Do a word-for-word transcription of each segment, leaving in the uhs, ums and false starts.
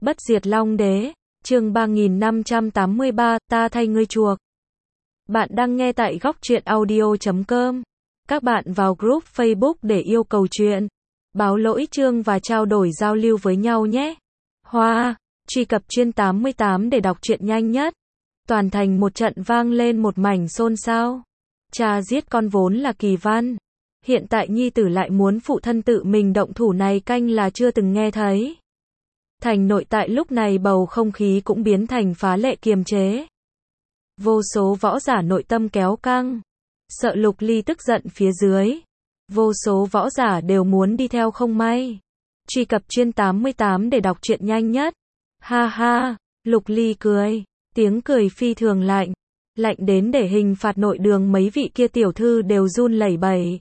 Bất diệt Long Đế, chương ba nghìn năm trăm tám mươi ba, ta thay ngươi chuộc. Bạn đang nghe tại góc truyện audio chấm com. Các bạn vào group Facebook để yêu cầu chuyện, báo lỗi chương và trao đổi giao lưu với nhau nhé. Hoa, truy cập chuyên tám mươi tám để đọc truyện nhanh nhất. Toàn thành một trận vang lên một mảnh xôn xao. Cha giết con vốn là kỳ văn. Hiện tại nhi tử lại muốn phụ thân tự mình động thủ này canh là chưa từng nghe thấy. Thành nội tại lúc này bầu không khí cũng biến thành phá lệ kiềm chế. Vô số võ giả nội tâm kéo căng. Sợ Lục Ly tức giận phía dưới. Vô số võ giả đều muốn đi theo không may. Truy cập chuyên tám mươi tám để đọc truyện nhanh nhất. Ha ha, Lục Ly cười. Tiếng cười phi thường lạnh. Lạnh đến để hình phạt nội đường mấy vị kia tiểu thư đều run lẩy bẩy.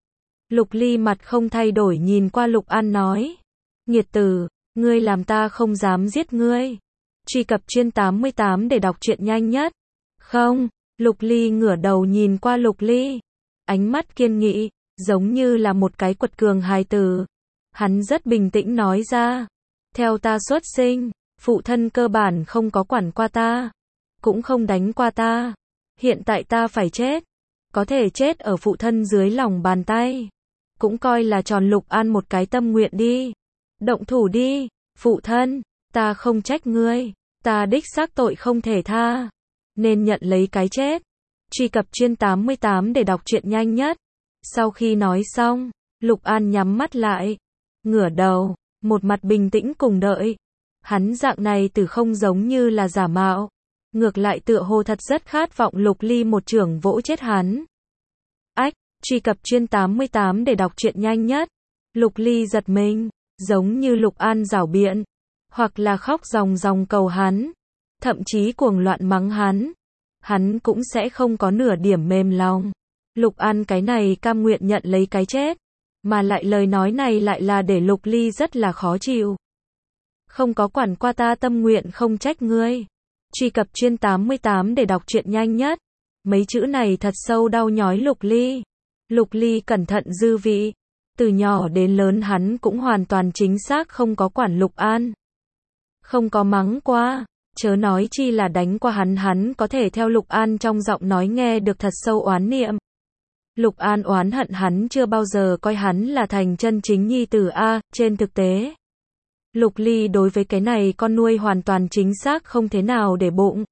Lục Ly mặt không thay đổi nhìn qua Lục An nói. Nghiệt tử, ngươi làm ta không dám giết ngươi. Truy cập chuyên tám mươi tám để đọc truyện nhanh nhất. Không, Lục Ly ngửa đầu nhìn qua Lục Ly. Ánh mắt kiên nghị, giống như là một cái quật cường hài tử. Hắn rất bình tĩnh nói ra. Theo ta xuất sinh, phụ thân cơ bản không có quản qua ta. Cũng không đánh qua ta. Hiện tại ta phải chết. Có thể chết ở phụ thân dưới lòng bàn tay. Cũng coi là tròn Lục An một cái tâm nguyện đi. Động thủ đi, phụ thân, ta không trách ngươi. Ta đích xác tội không thể tha. Nên nhận lấy cái chết. Truy cập chuyên tám mươi tám để đọc truyện nhanh nhất. Sau khi nói xong, Lục An nhắm mắt lại. Ngửa đầu, một mặt bình tĩnh cùng đợi. Hắn dạng này từ không giống như là giả mạo. Ngược lại tựa hồ thật rất khát vọng Lục Ly một chưởng vỗ chết hắn. Ách, truy cập chuyên tám mươi tám để đọc truyện nhanh nhất. Lục Ly giật mình, giống như Lục An giảo biện. Hoặc là khóc ròng ròng cầu hắn. Thậm chí cuồng loạn mắng hắn. Hắn cũng sẽ không có nửa điểm mềm lòng. Lục An cái này cam nguyện nhận lấy cái chết. Mà lại lời nói này lại là để Lục Ly rất là khó chịu. Không có quản qua ta tâm nguyện không trách ngươi. Truy cập chuyên tám mươi tám để đọc truyện nhanh nhất. Mấy chữ này thật sâu đau nhói Lục Ly. Lục Ly cẩn thận dư vị. Từ nhỏ đến lớn hắn cũng hoàn toàn chính xác không có quản Lục An. Không có mắng qua. Chớ nói chi là đánh qua hắn hắn có thể theo Lục An trong giọng nói nghe được thật sâu oán niệm. Lục An oán hận hắn chưa bao giờ coi hắn là thành chân chính nhi tử a, trên thực tế. Lục Ly đối với cái này con nuôi hoàn toàn chính xác không thế nào để bụng.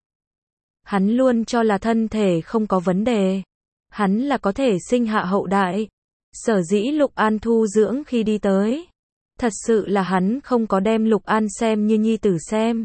Hắn luôn cho là thân thể không có vấn đề. Hắn là có thể sinh hạ hậu đại. Sở dĩ Lục An thu dưỡng khi đi tới. Thật sự là hắn không có đem Lục An xem như nhi tử xem.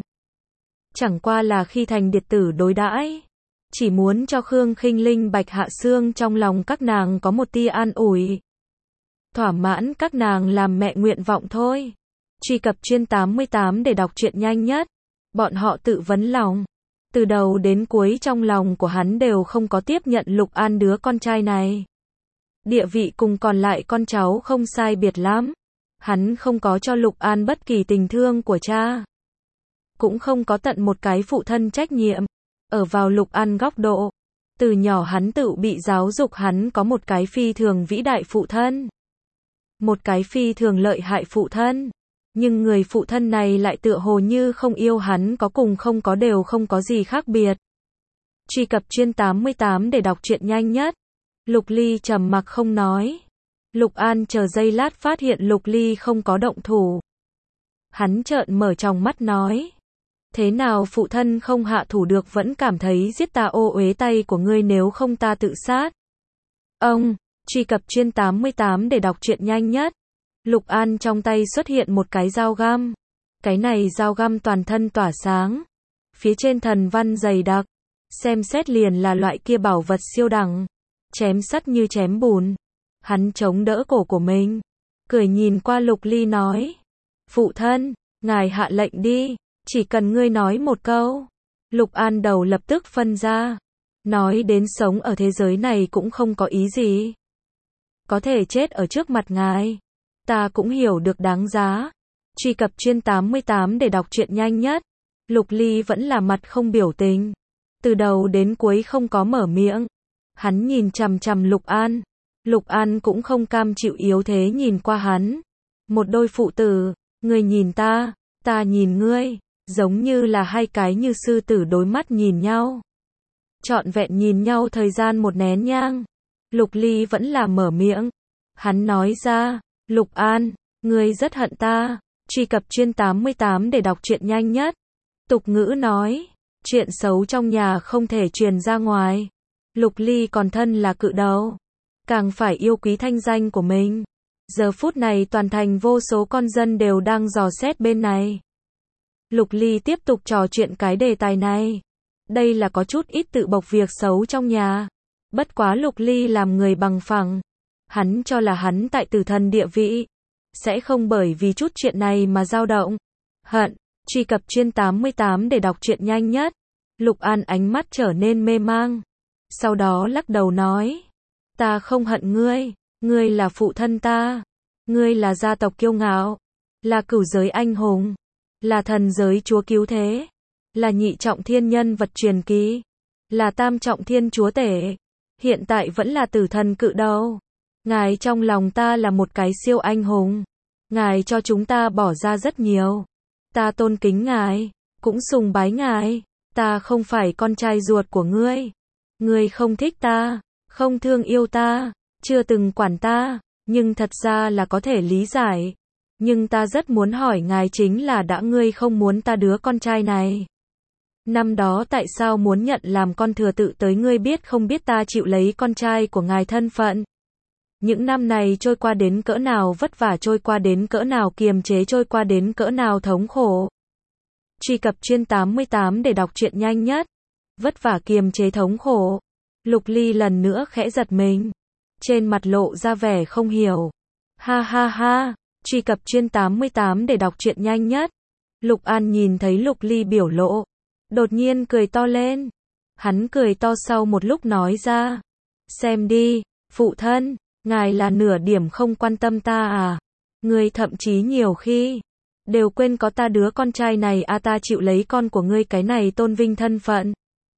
Chẳng qua là khi thành điệt tử đối đãi. Chỉ muốn cho Khương Khinh Linh Bạch Hạ Xương trong lòng các nàng có một tia an ủi. Thỏa mãn các nàng làm mẹ nguyện vọng thôi. Truy cập chuyên tám mươi tám để đọc truyện nhanh nhất. Bọn họ tự vấn lòng. Từ đầu đến cuối trong lòng của hắn đều không có tiếp nhận Lục An đứa con trai này. Địa vị cùng còn lại con cháu không sai biệt lắm. Hắn không có cho Lục An bất kỳ tình thương của cha. Cũng không có tận một cái phụ thân trách nhiệm. Ở vào Lục An góc độ. Từ nhỏ hắn tự bị giáo dục hắn có một cái phi thường vĩ đại phụ thân. Một cái phi thường lợi hại phụ thân. Nhưng người phụ thân này lại tựa hồ như không yêu hắn có cùng không có đều không có gì khác biệt. Truy cập chuyên tám mươi tám để đọc truyện nhanh nhất. Lục Ly trầm mặc không nói. Lục An chờ giây lát phát hiện Lục Ly không có động thủ. Hắn trợn mở tròng mắt nói. Thế nào phụ thân không hạ thủ được vẫn cảm thấy giết ta ô uế tay của ngươi nếu không ta tự sát. Ông, truy cập chuyên tám mươi tám để đọc truyện nhanh nhất. Lục An trong tay xuất hiện một cái dao găm. Cái này dao găm toàn thân tỏa sáng. Phía trên thần văn dày đặc. Xem xét liền là loại kia bảo vật siêu đẳng. Chém sắt như chém bùn. Hắn chống đỡ cổ của mình. Cười nhìn qua Lục Ly nói. Phụ thân, ngài hạ lệnh đi. Chỉ cần ngươi nói một câu. Lục An đầu lập tức phân ra. Nói đến sống ở thế giới này cũng không có ý gì. Có thể chết ở trước mặt ngài. Ta cũng hiểu được đáng giá. Truy cập chuyên tám mươi tám để đọc truyện nhanh nhất. Lục Ly vẫn là mặt không biểu tình. Từ đầu đến cuối không có mở miệng. Hắn nhìn chằm chằm Lục An. Lục An cũng không cam chịu yếu thế nhìn qua hắn. Một đôi phụ tử, người nhìn ta, Ta nhìn ngươi, giống như là hai cái như sư tử đối mắt nhìn nhau. Trọn vẹn nhìn nhau thời gian một nén nhang. Lục Ly vẫn là mở miệng. Hắn nói ra, Lục An, ngươi rất hận ta. Truy cập chuyên tám mươi tám để đọc truyện nhanh nhất. Tục ngữ nói, chuyện xấu trong nhà không thể truyền ra ngoài. Lục Ly còn thân là cự đầu, càng phải yêu quý thanh danh của mình. Giờ phút này toàn thành vô số con dân đều đang dò xét bên này. Lục Ly tiếp tục trò chuyện cái đề tài này. Đây là có chút ít tự bộc việc xấu trong nhà. Bất quá Lục Ly làm người bằng phẳng. Hắn cho là hắn tại tử thần địa vị sẽ không bởi vì chút chuyện này mà dao động. Hận, truy cập chuyên tám mươi tám để đọc truyện nhanh nhất. Lục An ánh mắt trở nên mê mang. Sau đó lắc đầu nói. Ta không hận ngươi. Ngươi là phụ thân ta. Ngươi là gia tộc kiêu ngạo. Là cửu giới anh hùng. Là thần giới chúa cứu thế. Là nhị trọng thiên nhân vật truyền kỳ. Là tam trọng thiên chúa tể. Hiện tại vẫn là tử thần cự đầu. Ngài trong lòng ta là một cái siêu anh hùng. Ngài cho chúng ta bỏ ra rất nhiều. Ta tôn kính ngài. Cũng sùng bái ngài. Ta không phải con trai ruột của ngươi. Ngươi không thích ta. Không thương yêu ta. Chưa từng quản ta. Nhưng thật ra là có thể lý giải. Nhưng ta rất muốn hỏi ngài chính là đã ngươi không muốn ta đứa con trai này. Năm đó tại sao muốn nhận làm con thừa tự tới ngươi biết không biết ta chịu lấy con trai của ngài thân phận. Những năm này trôi qua đến cỡ nào vất vả trôi qua đến cỡ nào kiềm chế trôi qua đến cỡ nào thống khổ. Truy cập chuyên tám mươi tám để đọc truyện nhanh nhất. Vất vả kiềm chế thống khổ. Lục Ly lần nữa khẽ giật mình. Trên mặt lộ ra vẻ không hiểu. Ha ha ha. Truy cập chuyên tám mươi tám để đọc truyện nhanh nhất. Lục An nhìn thấy Lục Ly biểu lộ. Đột nhiên cười to lên. Hắn cười to sau một lúc nói ra. Xem đi, phụ thân, ngài là nửa điểm không quan tâm ta à. Ngươi thậm chí nhiều khi đều quên có ta đứa con trai này à ta chịu lấy con của ngươi cái này tôn vinh thân phận.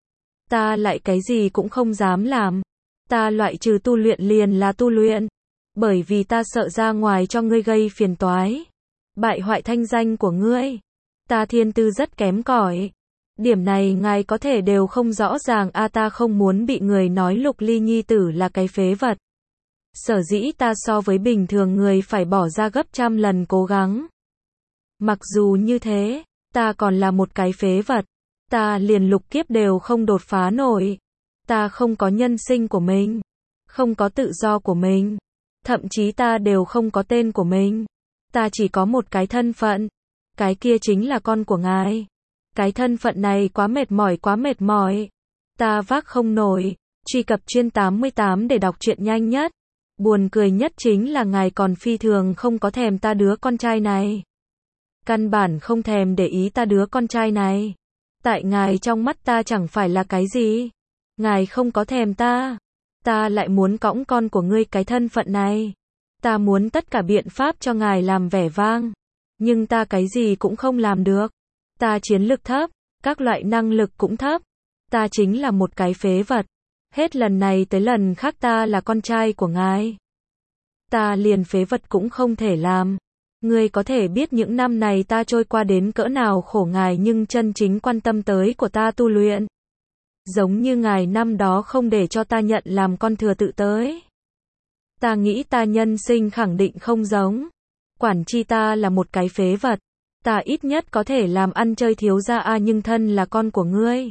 Ta lại cái gì cũng không dám làm. Ta loại trừ tu luyện liền là tu luyện. Bởi vì ta sợ ra ngoài cho ngươi gây phiền toái. Bại hoại thanh danh của ngươi. Ta thiên tư rất kém cỏi. Điểm này ngài có thể đều không rõ ràng a à, ta không muốn bị người nói Lục Ly nhi tử là cái phế vật. Sở dĩ ta so với bình thường người phải bỏ ra gấp trăm lần cố gắng. Mặc dù như thế, ta còn là một cái phế vật. Ta liền lục kiếp đều không đột phá nổi. Ta không có nhân sinh của mình. Không có tự do của mình. Thậm chí ta đều không có tên của mình. Ta chỉ có một cái thân phận. Cái kia chính là con của ngài. Cái thân phận này quá mệt mỏi quá mệt mỏi. Ta vác không nổi. Truy cập chuyên tám mươi tám để đọc truyện nhanh nhất. Buồn cười nhất chính là ngài còn phi thường không có thèm ta đứa con trai này. Căn bản không thèm để ý ta đứa con trai này. Tại ngài trong mắt ta chẳng phải là cái gì. Ngài không có thèm ta. Ta lại muốn cõng con của ngươi cái thân phận này. Ta muốn tất cả biện pháp cho ngài làm vẻ vang. Nhưng ta cái gì cũng không làm được. Ta chiến lực thấp, các loại năng lực cũng thấp. Ta chính là một cái phế vật. Hết lần này tới lần khác ta là con trai của ngài. Ta liền phế vật cũng không thể làm. Ngươi có thể biết những năm này ta trôi qua đến cỡ nào khổ ngài nhưng chân chính quan tâm tới của ta tu luyện. Giống như ngài năm đó không để cho ta nhận làm con thừa tự tới. Ta nghĩ ta nhân sinh khẳng định không giống. Quản chi ta là một cái phế vật. Ta ít nhất có thể làm ăn chơi thiếu gia a nhưng thân là con của ngươi.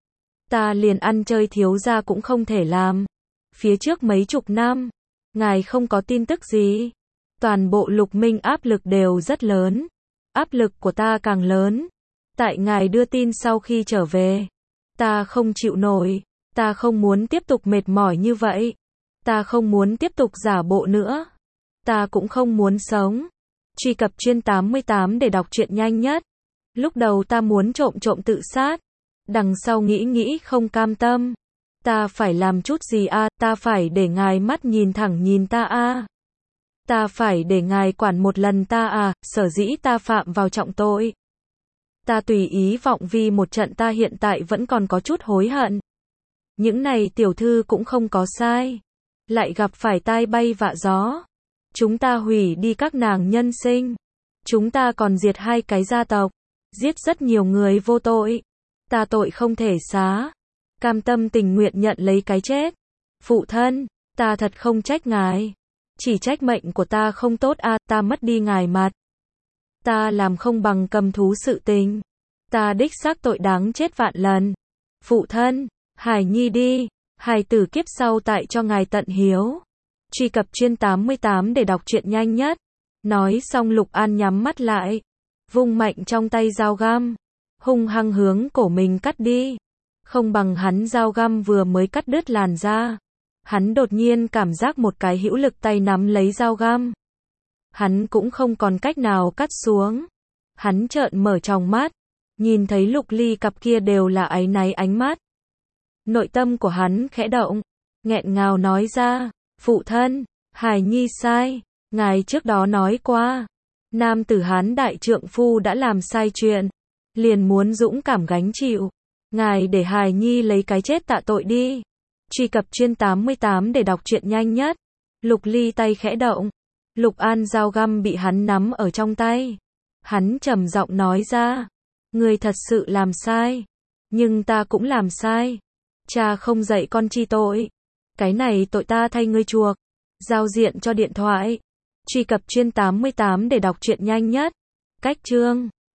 Ta liền ăn chơi thiếu gia cũng không thể làm. Phía trước mấy chục năm, ngài không có tin tức gì. Toàn bộ Lục Minh áp lực đều rất lớn. Áp lực của ta càng lớn. Tại ngài đưa tin sau khi trở về. Ta không chịu nổi. Ta không muốn tiếp tục mệt mỏi như vậy. Ta không muốn tiếp tục giả bộ nữa. Ta cũng không muốn sống. Truy cập chuyên tám mươi tám để đọc truyện nhanh nhất. Lúc đầu ta muốn trộm trộm tự sát. Đằng sau nghĩ nghĩ không cam tâm. Ta phải làm chút gì a, à? Ta phải để ngài mắt nhìn thẳng nhìn ta a. À? Ta phải để ngài quản một lần ta à, sở dĩ ta phạm vào trọng tội. Ta tùy ý vọng vi một trận ta hiện tại vẫn còn có chút hối hận. Những này tiểu thư cũng không có sai. Lại gặp phải tai bay vạ gió. Chúng ta hủy đi các nàng nhân sinh. Chúng ta còn diệt hai cái gia tộc, giết rất nhiều người vô tội. Ta tội không thể xá, cam tâm tình nguyện nhận lấy cái chết. Phụ thân, ta thật không trách ngài, chỉ trách mệnh của ta không tốt a, à, ta mất đi ngài mặt. Ta làm không bằng cầm thú sự tình, ta đích xác tội đáng chết vạn lần. Phụ thân, Hải Nhi đi, hài tử kiếp sau tại cho ngài tận hiếu. Truy cập chuyên tám mươi tám để đọc truyện nhanh nhất. Nói xong Lục An nhắm mắt lại, vung mạnh trong tay dao găm, hung hăng hướng cổ mình cắt đi. Không bằng hắn dao găm vừa mới cắt đứt làn da, hắn đột nhiên cảm giác một cái hữu lực tay nắm lấy dao găm. Hắn cũng không còn cách nào cắt xuống. Hắn trợn mở tròng mắt, nhìn thấy Lục Ly cặp kia đều là áy náy ánh mắt. Nội tâm của hắn khẽ động, nghẹn ngào nói ra, phụ thân, Hải Nhi sai, ngài trước đó nói qua, nam tử Hán đại trượng phu đã làm sai chuyện, liền muốn dũng cảm gánh chịu. Ngài để Hải Nhi lấy cái chết tạ tội đi. Truy cập chuyên tám mươi tám để đọc truyện nhanh nhất. Lục Ly tay khẽ động, Lục An dao găm bị hắn nắm ở trong tay. Hắn trầm giọng nói ra, ngươi thật sự làm sai, nhưng ta cũng làm sai. Cha không dạy con chi tội, cái này tội ta thay ngươi chuộc. Giao diện cho điện thoại. Truy cập chuyên tám mươi tám để đọc truyện nhanh nhất. Cách chương